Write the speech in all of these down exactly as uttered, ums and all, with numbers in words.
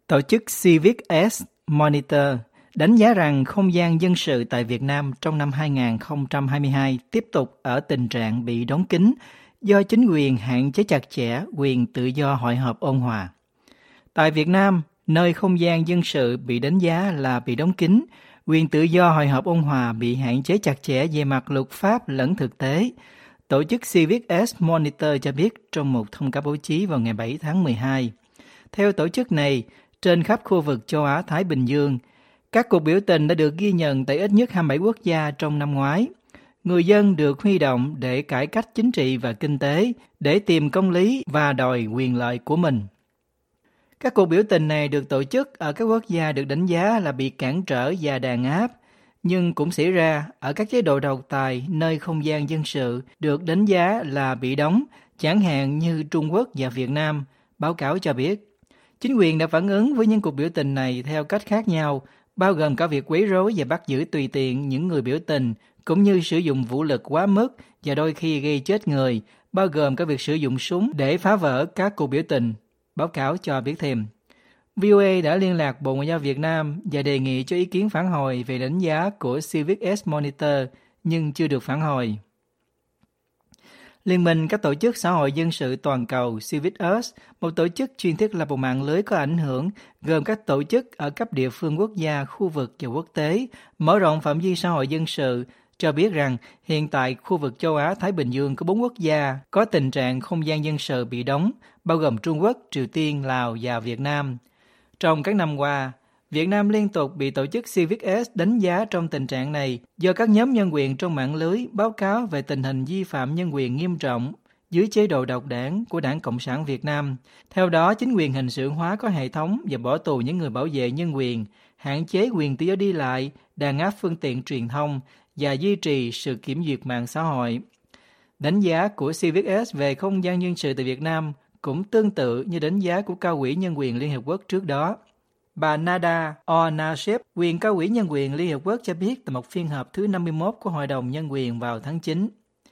Tổ chức Civic S Monitor đánh giá rằng không gian dân sự tại Việt Nam trong năm hai không hai hai tiếp tục ở tình trạng bị đóng kín do chính quyền hạn chế chặt chẽ quyền tự do hội họp ôn hòa. Tại Việt Nam, nơi không gian dân sự bị đánh giá là bị đóng kín, quyền tự do hội họp ôn hòa bị hạn chế chặt chẽ về mặt luật pháp lẫn thực tế. Tổ chức Civic S Monitor cho biết trong một thông cáo báo chí vào ngày bảy tháng mười hai. Theo tổ chức này, trên khắp khu vực châu Á-Thái Bình Dương, các cuộc biểu tình đã được ghi nhận tại ít nhất hai mươi bảy quốc gia trong năm ngoái. Người dân được huy động để cải cách chính trị và kinh tế, để tìm công lý và đòi quyền lợi của mình. Các cuộc biểu tình này được tổ chức ở các quốc gia được đánh giá là bị cản trở và đàn áp, nhưng cũng xảy ra ở các chế độ độc tài nơi không gian dân sự được đánh giá là bị đóng, chẳng hạn như Trung Quốc và Việt Nam, báo cáo cho biết. Chính quyền đã phản ứng với những cuộc biểu tình này theo cách khác nhau, bao gồm cả việc quấy rối và bắt giữ tùy tiện những người biểu tình, cũng như sử dụng vũ lực quá mức và đôi khi gây chết người, bao gồm cả việc sử dụng súng để phá vỡ các cuộc biểu tình, báo cáo cho biết thêm. vê o a đã liên lạc Bộ Ngoại giao Việt Nam và đề nghị cho ý kiến phản hồi về đánh giá của Civic S Monitor, nhưng chưa được phản hồi. Liên minh các tổ chức xã hội dân sự toàn cầu Civic S, một tổ chức chuyên thiết lập một mạng lưới có ảnh hưởng, gồm các tổ chức ở cấp địa phương, quốc gia, khu vực và quốc tế, mở rộng phạm vi xã hội dân sự, cho biết rằng hiện tại khu vực châu Á-Thái Bình Dương có bốn quốc gia có tình trạng không gian dân sự bị đóng, bao gồm Trung Quốc, Triều Tiên, Lào và Việt Nam. Trong các năm qua, Việt Nam liên tục bị tổ chức Civic S đánh giá trong tình trạng này do các nhóm nhân quyền trong mạng lưới báo cáo về tình hình vi phạm nhân quyền nghiêm trọng dưới chế độ độc đảng của Đảng Cộng sản Việt Nam. Theo đó, chính quyền hình sự hóa có hệ thống và bỏ tù những người bảo vệ nhân quyền, hạn chế quyền tự do đi lại, đàn áp phương tiện truyền thông và duy trì sự kiểm duyệt mạng xã hội. Đánh giá của Civic S về không gian dân sự tại Việt Nam cũng tương tự như đánh giá của Cao ủy Nhân quyền Liên Hợp Quốc trước đó. Bà Nada Al-Nashef, quyền cao ủy nhân quyền Liên Hợp Quốc cho biết tại một phiên họp thứ năm mươi mốt của Hội đồng Nhân quyền vào tháng chín.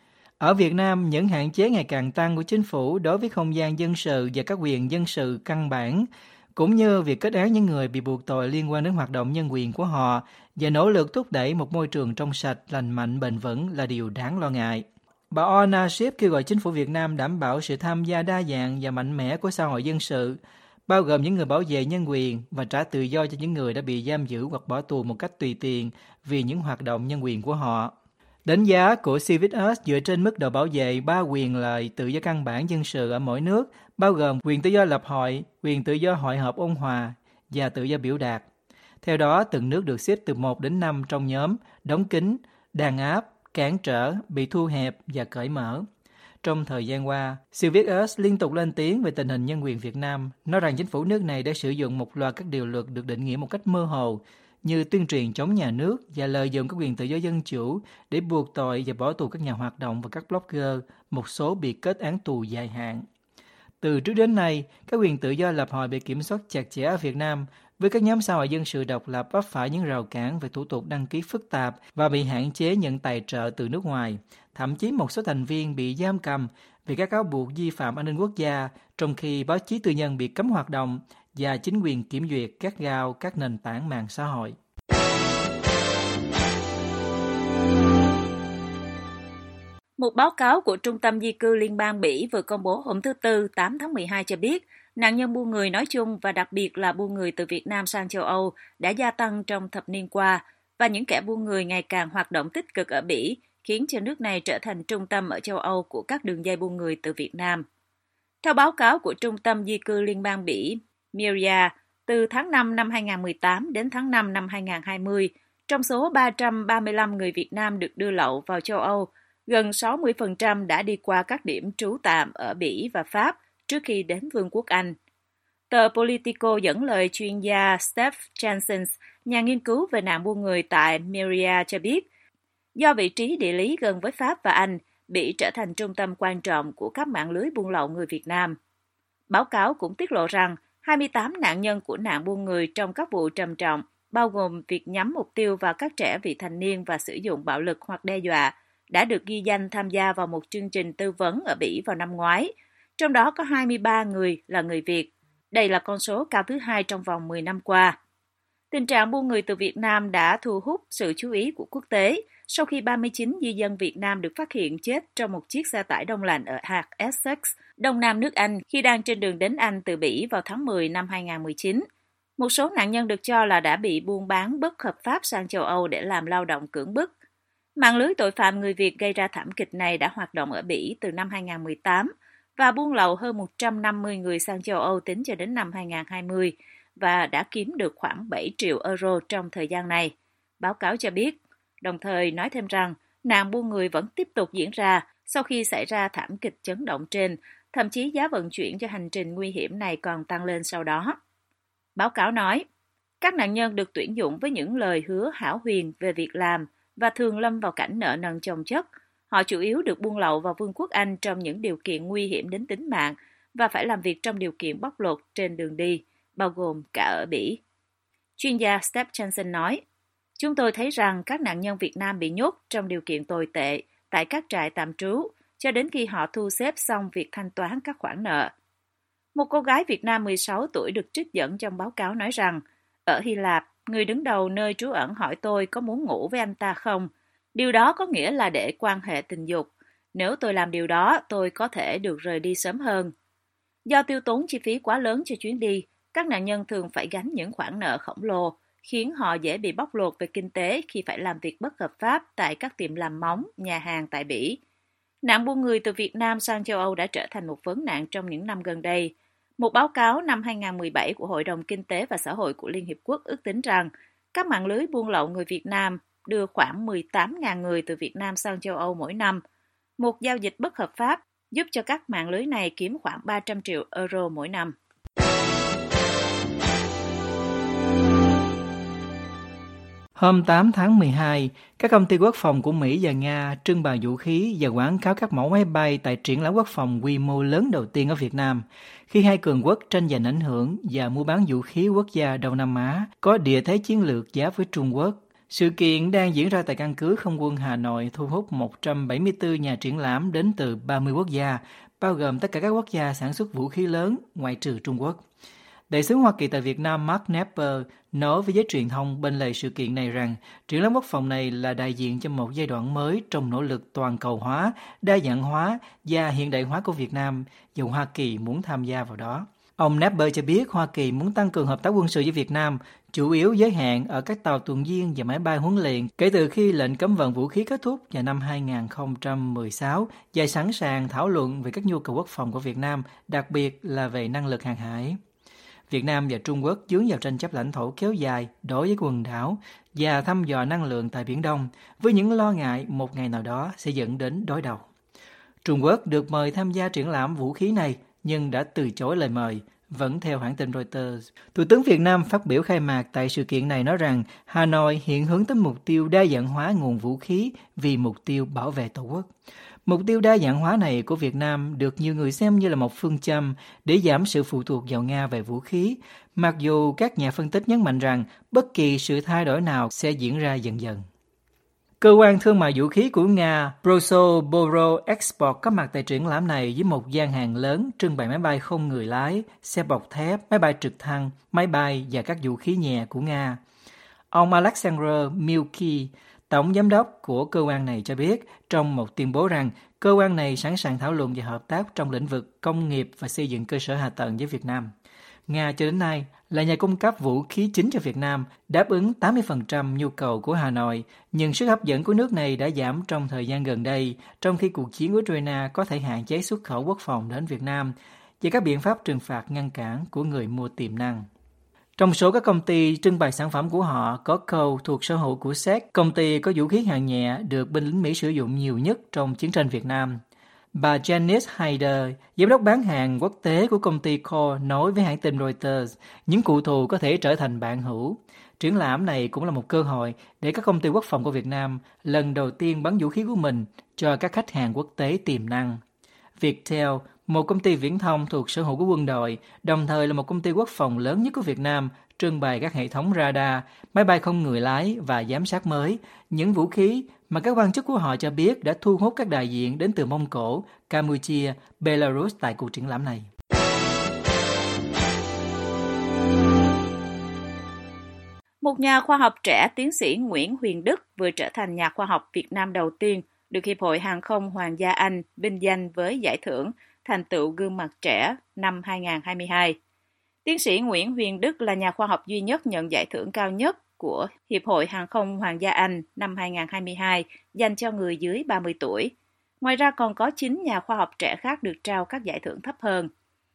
Ở Việt Nam, những hạn chế ngày càng tăng của chính phủ đối với không gian dân sự và các quyền dân sự căn bản, cũng như việc kết án những người bị buộc tội liên quan đến hoạt động nhân quyền của họ và nỗ lực thúc đẩy một môi trường trong sạch, lành mạnh, bền vững là điều đáng lo ngại. Bà Al-Nashef kêu gọi chính phủ Việt Nam đảm bảo sự tham gia đa dạng và mạnh mẽ của xã hội dân sự, bao gồm những người bảo vệ nhân quyền và trả tự do cho những người đã bị giam giữ hoặc bỏ tù một cách tùy tiện vì những hoạt động nhân quyền của họ. Đánh giá của Civic S dựa trên mức độ bảo vệ ba quyền lợi tự do căn bản dân sự ở mỗi nước, bao gồm quyền tự do lập hội, quyền tự do hội họp ôn hòa và tự do biểu đạt. Theo đó, từng nước được xếp từ một đến năm trong nhóm đóng kín, đàn áp, cản trở, bị thu hẹp và cởi mở. Trong thời gian qua, Civic S liên tục lên tiếng về tình hình nhân quyền Việt Nam, nói rằng chính phủ nước này đã sử dụng một loạt các điều luật được định nghĩa một cách mơ hồ, như tuyên truyền chống nhà nước và lợi dụng các quyền tự do dân chủ để buộc tội và bỏ tù các nhà hoạt động và các blogger, một số bị kết án tù dài hạn. Từ trước đến nay, các quyền tự do lập hội bị kiểm soát chặt chẽ ở Việt Nam, với các nhóm xã hội dân sự độc lập vấp phải những rào cản về thủ tục đăng ký phức tạp và bị hạn chế nhận tài trợ từ nước ngoài. Thậm chí một số thành viên bị giam cầm vì các cáo buộc vi phạm an ninh quốc gia, trong khi báo chí tư nhân bị cấm hoạt động và chính quyền kiểm duyệt gắt gao các nền tảng mạng xã hội. Một báo cáo của Trung tâm Di cư Liên bang Bỉ vừa công bố hôm thứ Tư, tám tháng mười hai cho biết, nạn nhân buôn người nói chung và đặc biệt là buôn người từ Việt Nam sang châu Âu đã gia tăng trong thập niên qua, và những kẻ buôn người ngày càng hoạt động tích cực ở Bỉ, khiến cho nước này trở thành trung tâm ở châu Âu của các đường dây buôn người từ Việt Nam. Theo báo cáo của Trung tâm Di cư Liên bang Bỉ, Miria, từ tháng năm năm hai không một tám đến tháng năm năm hai không hai không, trong số ba trăm ba mươi lăm người Việt Nam được đưa lậu vào châu Âu, gần sáu mươi phần trăm đã đi qua các điểm trú tạm ở Bỉ và Pháp trước khi đến Vương quốc Anh. Tờ Politico dẫn lời chuyên gia Steph Janssen, nhà nghiên cứu về nạn buôn người tại Miria cho biết, do vị trí địa lý gần với Pháp và Anh, Bỉ trở thành trung tâm quan trọng của các mạng lưới buôn lậu người Việt Nam. Báo cáo cũng tiết lộ rằng hai mươi tám nạn nhân của nạn buôn người trong các vụ trầm trọng, bao gồm việc nhắm mục tiêu vào các trẻ vị thành niên và sử dụng bạo lực hoặc đe dọa, đã được ghi danh tham gia vào một chương trình tư vấn ở Bỉ vào năm ngoái. Trong đó có hai mươi ba người là người Việt. Đây là con số cao thứ hai trong vòng mười năm qua. Tình trạng buôn người từ Việt Nam đã thu hút sự chú ý của quốc tế sau khi ba mươi chín di dân Việt Nam được phát hiện chết trong một chiếc xe tải đông lạnh ở hạt Essex, đông nam nước Anh khi đang trên đường đến Anh từ Bỉ vào tháng mười năm hai không một chín. Một số nạn nhân được cho là đã bị buôn bán bất hợp pháp sang châu Âu để làm lao động cưỡng bức. Mạng lưới tội phạm người Việt gây ra thảm kịch này đã hoạt động ở Bỉ từ năm hai không một tám và buôn lậu hơn một trăm năm mươi người sang châu Âu tính cho đến năm hai không hai không và đã kiếm được khoảng bảy triệu euro trong thời gian này, báo cáo cho biết, đồng thời nói thêm rằng nạn buôn người vẫn tiếp tục diễn ra sau khi xảy ra thảm kịch chấn động trên, thậm chí giá vận chuyển cho hành trình nguy hiểm này còn tăng lên sau đó. Báo cáo nói, các nạn nhân được tuyển dụng với những lời hứa hão huyền về việc làm và thường lâm vào cảnh nợ nần chồng chất. Họ chủ yếu được buôn lậu vào Vương quốc Anh trong những điều kiện nguy hiểm đến tính mạng và phải làm việc trong điều kiện bóc lột trên đường đi, bao gồm cả ở Bỉ. Chuyên gia Steph Johnson nói, chúng tôi thấy rằng các nạn nhân Việt Nam bị nhốt trong điều kiện tồi tệ tại các trại tạm trú cho đến khi họ thu xếp xong việc thanh toán các khoản nợ. Một cô gái Việt Nam mười sáu tuổi được trích dẫn trong báo cáo nói rằng, ở Hy Lạp, người đứng đầu nơi trú ẩn hỏi tôi có muốn ngủ với anh ta không. Điều đó có nghĩa là để quan hệ tình dục. Nếu tôi làm điều đó, tôi có thể được rời đi sớm hơn. Do tiêu tốn chi phí quá lớn cho chuyến đi, các nạn nhân thường phải gánh những khoản nợ khổng lồ, khiến họ dễ bị bóc lột về kinh tế khi phải làm việc bất hợp pháp tại các tiệm làm móng, nhà hàng tại Bỉ. Nạn buôn người từ Việt Nam sang châu Âu đã trở thành một vấn nạn trong những năm gần đây. Một báo cáo năm hai không một bảy của Hội đồng Kinh tế và Xã hội của Liên Hiệp Quốc ước tính rằng các mạng lưới buôn lậu người Việt Nam đưa khoảng mười tám nghìn người từ Việt Nam sang châu Âu mỗi năm. Một giao dịch bất hợp pháp giúp cho các mạng lưới này kiếm khoảng ba trăm triệu euro mỗi năm. Hôm tám tháng mười hai, các công ty quốc phòng của Mỹ và Nga trưng bày vũ khí và quảng cáo các mẫu máy bay tại triển lãm quốc phòng quy mô lớn đầu tiên ở Việt Nam, khi hai cường quốc tranh giành ảnh hưởng và mua bán vũ khí quốc gia Đông Nam Á có địa thế chiến lược giáp với Trung Quốc. Sự kiện đang diễn ra tại căn cứ không quân Hà Nội thu hút một trăm bảy mươi tư nhà triển lãm đến từ ba mươi quốc gia, bao gồm tất cả các quốc gia sản xuất vũ khí lớn ngoại trừ Trung Quốc. Đại sứ Hoa Kỳ tại Việt Nam Mark Knapper nói với giới truyền thông bên lề sự kiện này rằng triển lãm quốc phòng này là đại diện cho một giai đoạn mới trong nỗ lực toàn cầu hóa, đa dạng hóa và hiện đại hóa của Việt Nam, dù Hoa Kỳ muốn tham gia vào đó. Ông Knapper cho biết Hoa Kỳ muốn tăng cường hợp tác quân sự với Việt Nam, chủ yếu giới hạn ở các tàu tuần duyên và máy bay huấn luyện kể từ khi lệnh cấm vận vũ khí kết thúc vào năm hai không một sáu và sẵn sàng thảo luận về các nhu cầu quốc phòng của Việt Nam, đặc biệt là về năng lực hàng hải. Việt Nam và Trung Quốc dướng vào tranh chấp lãnh thổ kéo dài đối với quần đảo và thăm dò năng lượng tại Biển Đông, với những lo ngại một ngày nào đó sẽ dẫn đến đối đầu. Trung Quốc được mời tham gia triển lãm vũ khí này nhưng đã từ chối lời mời, vẫn theo hãng tin Reuters. Thủ tướng Việt Nam phát biểu khai mạc tại sự kiện này nói rằng Hà Nội hiện hướng tới mục tiêu đa dạng hóa nguồn vũ khí vì mục tiêu bảo vệ Tổ quốc. Mục tiêu đa dạng hóa này của Việt Nam được nhiều người xem như là một phương châm để giảm sự phụ thuộc vào Nga về vũ khí, mặc dù các nhà phân tích nhấn mạnh rằng bất kỳ sự thay đổi nào sẽ diễn ra dần dần. Cơ quan thương mại vũ khí của Nga Prosoboro Export có mặt tại triển lãm này với một gian hàng lớn trưng bày máy bay không người lái, xe bọc thép, máy bay trực thăng, máy bay và các vũ khí nhẹ của Nga. Ông Alexander Milky, tổng giám đốc của cơ quan này cho biết trong một tuyên bố rằng cơ quan này sẵn sàng thảo luận về hợp tác trong lĩnh vực công nghiệp và xây dựng cơ sở hạ tầng với Việt Nam. Nga cho đến nay là nhà cung cấp vũ khí chính cho Việt Nam, đáp ứng tám mươi phần trăm nhu cầu của Hà Nội, nhưng sức hấp dẫn của nước này đã giảm trong thời gian gần đây, trong khi cuộc chiến Ukraine có thể hạn chế xuất khẩu quốc phòng đến Việt Nam và các biện pháp trừng phạt ngăn cản của người mua tiềm năng. Trong số các công ty trưng bày sản phẩm của họ có Colt thuộc sở hữu của Séc, công ty có vũ khí hạng nhẹ được binh lính Mỹ sử dụng nhiều nhất trong chiến tranh Việt Nam. Bà Janice Hyder, giám đốc bán hàng quốc tế của công ty Colt, nói với hãng tin Reuters, những cựu thù có thể trở thành bạn hữu. Triển lãm này cũng là một cơ hội để các công ty quốc phòng của Việt Nam lần đầu tiên bán vũ khí của mình cho các khách hàng quốc tế tiềm năng. Viettel, một công ty viễn thông thuộc sở hữu của quân đội, đồng thời là một công ty quốc phòng lớn nhất của Việt Nam, trưng bày các hệ thống radar, máy bay không người lái và giám sát mới, những vũ khí mà các quan chức của họ cho biết đã thu hút các đại diện đến từ Mông Cổ, Campuchia, Belarus tại cuộc triển lãm này. Một nhà khoa học trẻ, tiến sĩ Nguyễn Huyền Đức vừa trở thành nhà khoa học Việt Nam đầu tiên được Hiệp hội Hàng không Hoàng gia Anh vinh danh với giải thưởng Thành tựu gương mặt trẻ năm hai không hai hai. Tiến sĩ Nguyễn Huyền Đức là nhà khoa học duy nhất nhận giải thưởng cao nhất của Hiệp hội Hàng không Hoàng gia Anh năm hai không hai hai dành cho người dưới ba mươi tuổi. Ngoài ra còn có chín nhà khoa học trẻ khác được trao các giải thưởng thấp hơn.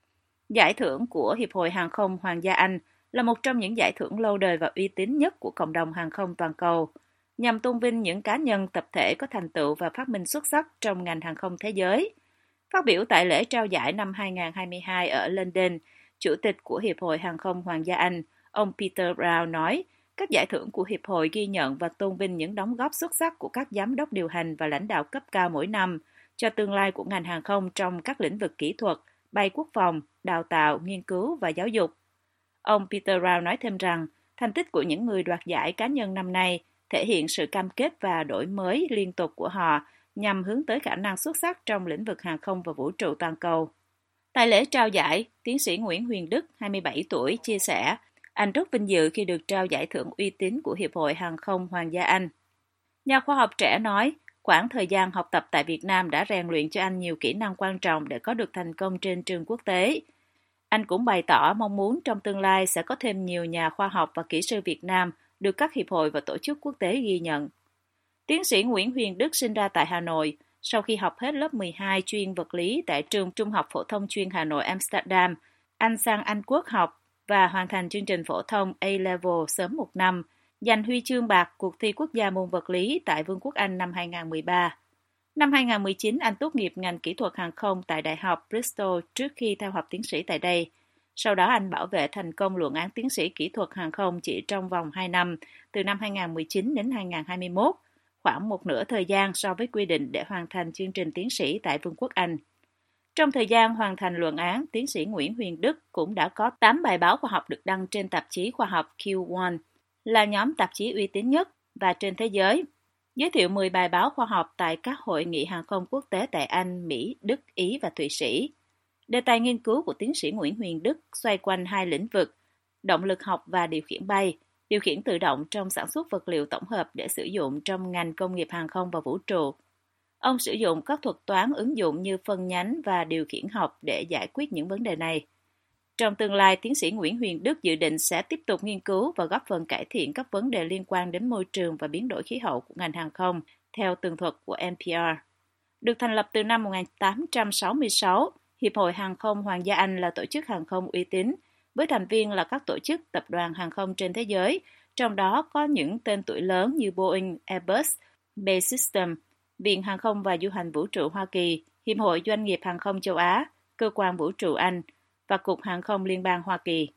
Giải thưởng của Hiệp hội Hàng không Hoàng gia Anh là một trong những giải thưởng lâu đời và uy tín nhất của cộng đồng hàng không toàn cầu, nhằm tôn vinh những cá nhân tập thể có thành tựu và phát minh xuất sắc trong ngành hàng không thế giới. Phát biểu tại lễ trao giải năm hai không hai hai ở London, Chủ tịch của Hiệp hội Hàng không Hoàng gia Anh, ông Peter Brown nói, các giải thưởng của Hiệp hội ghi nhận và tôn vinh những đóng góp xuất sắc của các giám đốc điều hành và lãnh đạo cấp cao mỗi năm cho tương lai của ngành hàng không trong các lĩnh vực kỹ thuật, bay quốc phòng, đào tạo, nghiên cứu và giáo dục. Ông Peter Brown nói thêm rằng, thành tích của những người đoạt giải cá nhân năm nay thể hiện sự cam kết và đổi mới liên tục của họ nhằm hướng tới khả năng xuất sắc trong lĩnh vực hàng không và vũ trụ toàn cầu. Tại lễ trao giải, tiến sĩ Nguyễn Huyền Đức, hai mươi bảy tuổi, chia sẻ, anh rất vinh dự khi được trao giải thưởng uy tín của Hiệp hội Hàng không Hoàng gia Anh. Nhà khoa học trẻ nói, quãng thời gian học tập tại Việt Nam đã rèn luyện cho anh nhiều kỹ năng quan trọng để có được thành công trên trường quốc tế. Anh cũng bày tỏ mong muốn trong tương lai sẽ có thêm nhiều nhà khoa học và kỹ sư Việt Nam được các hiệp hội và tổ chức quốc tế ghi nhận. Tiến sĩ Nguyễn Huyền Đức sinh ra tại Hà Nội. Sau khi học hết lớp mười hai chuyên vật lý tại trường Trung học phổ thông chuyên Hà Nội Amsterdam, anh sang Anh Quốc học và hoàn thành chương trình phổ thông A-Level sớm một năm, giành huy chương bạc cuộc thi quốc gia môn vật lý tại Vương quốc Anh năm hai không một ba. Năm hai không một chín, anh tốt nghiệp ngành kỹ thuật hàng không tại Đại học Bristol trước khi theo học tiến sĩ tại đây. Sau đó anh bảo vệ thành công luận án tiến sĩ kỹ thuật hàng không chỉ trong vòng hai năm, từ năm hai không một chín đến hai không hai mốt, khoảng một nửa thời gian so với quy định để hoàn thành chương trình tiến sĩ tại Vương quốc Anh. Trong thời gian hoàn thành luận án, tiến sĩ Nguyễn Huyền Đức cũng đã có tám bài báo khoa học được đăng trên tạp chí khoa học Q một, là nhóm tạp chí uy tín nhất và trên thế giới. Giới thiệu mười bài báo khoa học tại các hội nghị hàng không quốc tế tại Anh, Mỹ, Đức, Ý và Thụy Sĩ. Đề tài nghiên cứu của tiến sĩ Nguyễn Huyền Đức xoay quanh hai lĩnh vực, động lực học và điều khiển bay, điều khiển tự động trong sản xuất vật liệu tổng hợp để sử dụng trong ngành công nghiệp hàng không và vũ trụ. Ông sử dụng các thuật toán ứng dụng như phân nhánh và điều khiển học để giải quyết những vấn đề này. Trong tương lai, tiến sĩ Nguyễn Huyền Đức dự định sẽ tiếp tục nghiên cứu và góp phần cải thiện các vấn đề liên quan đến môi trường và biến đổi khí hậu của ngành hàng không, theo tường thuật của en pê rờ. Được thành lập từ năm một nghìn tám trăm sáu mươi sáu, Hiệp hội Hàng không Hoàng gia Anh là tổ chức hàng không uy tín, với thành viên là các tổ chức tập đoàn hàng không trên thế giới, trong đó có những tên tuổi lớn như Boeing, Airbus, Bay System, Viện Hàng không và Du hành Vũ trụ Hoa Kỳ, Hiệp hội Doanh nghiệp Hàng không châu Á, Cơ quan Vũ trụ Anh và Cục Hàng không Liên bang Hoa Kỳ.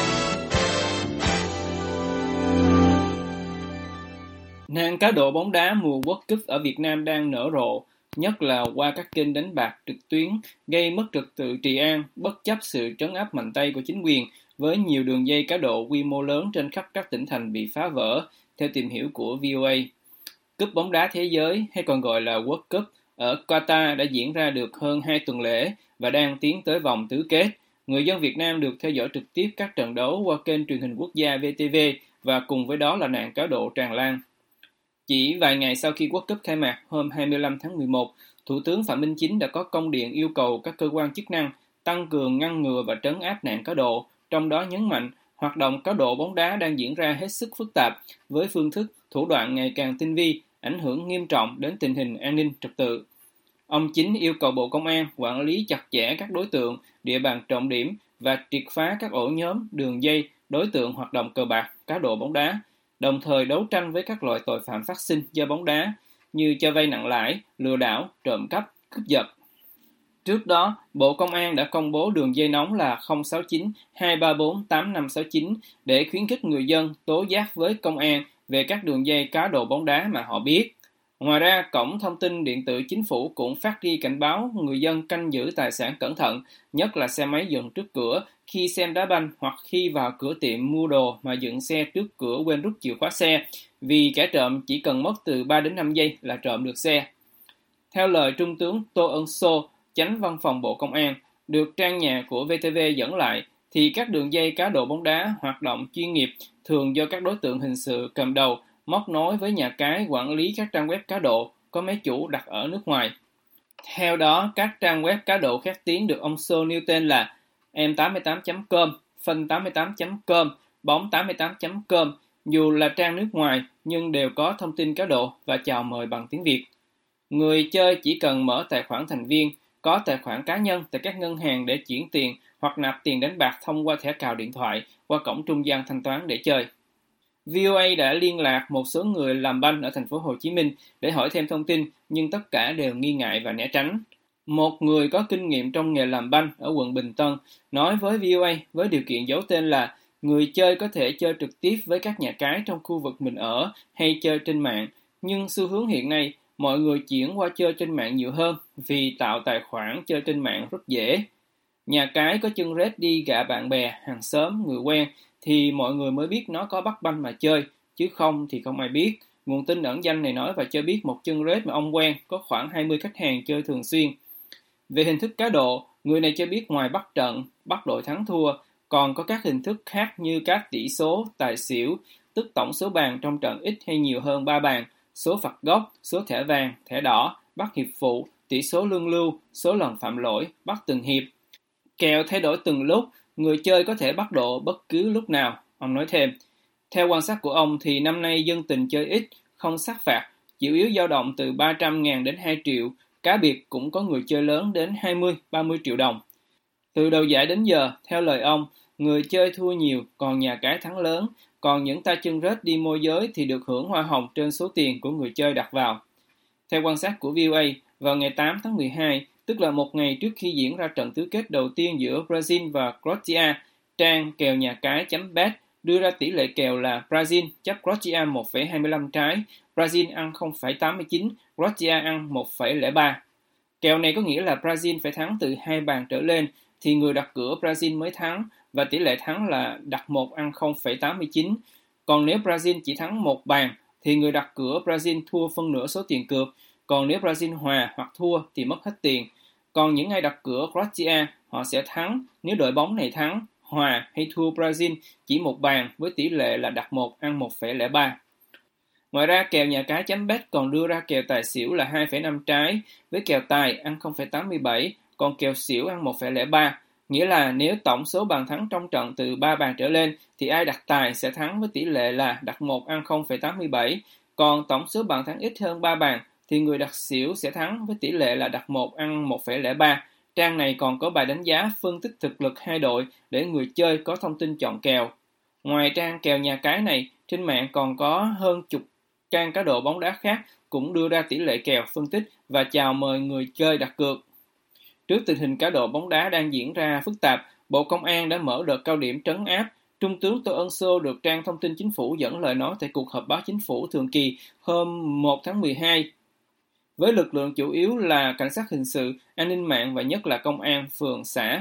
Nạn cá độ bóng đá mùa World Cup ở Việt Nam đang nở rộ, nhất là qua các kênh đánh bạc trực tuyến, gây mất trật tự trị an, bất chấp sự trấn áp mạnh tay của chính quyền, với nhiều đường dây cá độ quy mô lớn trên khắp các tỉnh thành bị phá vỡ, theo tìm hiểu của vê o a. Cúp bóng đá thế giới, hay còn gọi là World Cup, ở Qatar đã diễn ra được hơn hai tuần lễ và đang tiến tới vòng tứ kết. Người dân Việt Nam được theo dõi trực tiếp các trận đấu qua kênh truyền hình quốc gia vê tê vê và cùng với đó là nạn cá độ tràn lan. Chỉ vài ngày sau khi World Cup khai mạc hôm hai mươi lăm tháng mười một, Thủ tướng Phạm Minh Chính đã có công điện yêu cầu các cơ quan chức năng tăng cường ngăn ngừa và trấn áp nạn cá độ, trong đó nhấn mạnh hoạt động cá độ bóng đá đang diễn ra hết sức phức tạp với phương thức, thủ đoạn ngày càng tinh vi, ảnh hưởng nghiêm trọng đến tình hình an ninh trật tự. Ông Chính yêu cầu Bộ Công an quản lý chặt chẽ các đối tượng, địa bàn trọng điểm và triệt phá các ổ nhóm, đường dây, đối tượng hoạt động cờ bạc, cá độ bóng đá, đồng thời đấu tranh với các loại tội phạm phát sinh do bóng đá như cho vay nặng lãi, lừa đảo, trộm cắp, cướp giật. Trước đó, Bộ Công an đã công bố đường dây nóng là không sáu chín hai ba bốn tám năm sáu chín để khuyến khích người dân tố giác với công an về các đường dây cá độ bóng đá mà họ biết. Ngoài ra, Cổng Thông tin Điện tử Chính phủ cũng phát đi cảnh báo người dân canh giữ tài sản cẩn thận, nhất là xe máy dừng trước cửa khi xem đá banh hoặc khi vào cửa tiệm mua đồ mà dựng xe trước cửa quên rút chìa khóa xe, vì kẻ trộm chỉ cần mất từ ba đến năm giây là trộm được xe. Theo lời Trung tướng Tô Ân Sô, Chánh Văn phòng Bộ Công an, được trang nhà của vê tê vê dẫn lại, thì các đường dây cá độ bóng đá hoạt động chuyên nghiệp thường do các đối tượng hình sự cầm đầu, móc nối với nhà cái quản lý các trang web cá độ có máy chủ đặt ở nước ngoài. Theo đó, các trang web cá độ khét tiếng được ông Sô nêu tên là em tám mươi tám chấm com, fun tám mươi tám chấm com, bóng tám mươi tám chấm com, dù là trang nước ngoài nhưng đều có thông tin cá độ và chào mời bằng tiếng Việt. Người chơi chỉ cần mở tài khoản thành viên, có tài khoản cá nhân tại các ngân hàng để chuyển tiền hoặc nạp tiền đánh bạc thông qua thẻ cào điện thoại qua cổng trung gian thanh toán để chơi. vê o a đã liên lạc một số người làm banh ở thành phố Hồ Chí Minh để hỏi thêm thông tin, nhưng tất cả đều nghi ngại và né tránh. Một người có kinh nghiệm trong nghề làm banh ở quận Bình Tân nói với vê o a với điều kiện giấu tên là người chơi có thể chơi trực tiếp với các nhà cái trong khu vực mình ở hay chơi trên mạng, nhưng xu hướng hiện nay mọi người chuyển qua chơi trên mạng nhiều hơn vì tạo tài khoản chơi trên mạng rất dễ. Nhà cái có chân rết đi gạ bạn bè, hàng xóm, người quen thì mọi người mới biết nó có bắt banh mà chơi, chứ không thì không ai biết. Nguồn tin ẩn danh này nói và cho biết một chân rết mà ông quen có khoảng hai mươi khách hàng chơi thường xuyên. Về hình thức cá độ, người này cho biết ngoài bắt trận, bắt đội thắng thua, còn có các hình thức khác như các tỷ số, tài xỉu, tức tổng số bàn trong trận ít hay nhiều hơn ba bàn, số phạt góc, số thẻ vàng, thẻ đỏ, bắt hiệp phụ, tỷ số luân lưu, số lần phạm lỗi, bắt từng hiệp. Kèo thay đổi từng lúc, người chơi có thể bắt độ bất cứ lúc nào, ông nói thêm. Theo quan sát của ông thì năm nay dân tình chơi ít, không sát phạt, chủ yếu dao động từ ba trăm ngàn đến hai triệu, cá biệt cũng có người chơi lớn đến hai mươi đến ba mươi triệu đồng. Từ đầu giải đến giờ, theo lời ông, người chơi thua nhiều, còn nhà cái thắng lớn, còn những tay chân rết đi môi giới thì được hưởng hoa hồng trên số tiền của người chơi đặt vào. Theo quan sát của vê o a, vào ngày tám tháng mười hai, tức là một ngày trước khi diễn ra trận tứ kết đầu tiên giữa Brazil và Croatia, trang kèo nhà cái chấm bet đưa ra tỷ lệ kèo là Brazil chấp Croatia một phẩy hai mươi lăm trái, Brazil ăn không phẩy tám mươi chín, Croatia ăn một phẩy không ba. Kèo này có nghĩa là Brazil phải thắng từ hai bàn trở lên thì người đặt cược Brazil mới thắng, và tỷ lệ thắng là đặt một ăn không phẩy tám mươi chín. Còn nếu Brazil chỉ thắng một bàn thì người đặt cược Brazil thua phân nửa số tiền cược, còn nếu Brazil hòa hoặc thua thì mất hết tiền. Còn những ai đặt cược Croatia, họ sẽ thắng nếu đội bóng này thắng, hòa hay thua Brazil chỉ một bàn với tỷ lệ là đặt một ăn một phẩy không ba. Ngoài ra, kèo nhà cái chấm bet còn đưa ra kèo tài xỉu là hai phẩy năm trái, với kèo tài ăn không phẩy tám mươi bảy, còn kèo xỉu ăn một phẩy không ba. Nghĩa là nếu tổng số bàn thắng trong trận từ ba bàn trở lên thì ai đặt tài sẽ thắng với tỷ lệ là đặt một ăn không phẩy tám mươi bảy, còn tổng số bàn thắng ít hơn ba bàn thì người đặt xỉu sẽ thắng với tỷ lệ là đặt một ăn một phẩy không ba. Trang này còn có bài đánh giá phân tích thực lực hai đội để người chơi có thông tin chọn kèo. Ngoài trang kèo nhà cái này, trên mạng còn có hơn chục trang cá độ bóng đá khác cũng đưa ra tỷ lệ kèo phân tích và chào mời người chơi đặt cược. Trước tình hình cá độ bóng đá đang diễn ra phức tạp, Bộ Công an đã mở đợt cao điểm trấn áp. Trung tướng Tô Ân Sô được trang Thông tin Chính phủ dẫn lời nói tại cuộc họp báo chính phủ thường kỳ hôm một tháng mười hai. Với lực lượng chủ yếu là cảnh sát hình sự, an ninh mạng và nhất là công an phường xã.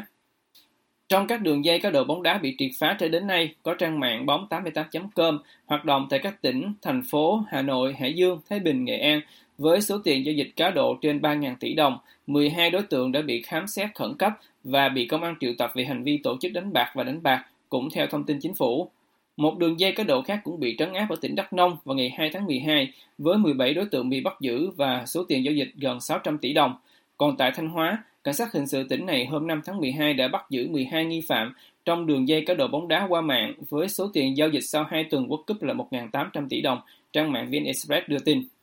Trong các đường dây cá độ bóng đá bị triệt phá cho đến nay, có trang mạng bóng tám mươi tám chấm com hoạt động tại các tỉnh, thành phố Hà Nội, Hải Dương, Thái Bình, Nghệ An với số tiền giao dịch cá độ trên ba nghìn tỷ đồng. mười hai đối tượng đã bị khám xét khẩn cấp và bị công an triệu tập về hành vi tổ chức đánh bạc và đánh bạc, cũng theo Thông tin Chính phủ. Một đường dây cá độ khác cũng bị trấn áp ở tỉnh Đắk Nông vào ngày hai tháng mười hai với mười bảy đối tượng bị bắt giữ và số tiền giao dịch gần sáu trăm tỷ đồng. Còn tại Thanh Hóa, cảnh sát hình sự tỉnh này hôm năm tháng mười hai đã bắt giữ mười hai nghi phạm trong đường dây cá độ bóng đá qua mạng với số tiền giao dịch sau hai tuần World Cup là một nghìn tám trăm tỷ đồng, trang mạng vê en Express đưa tin.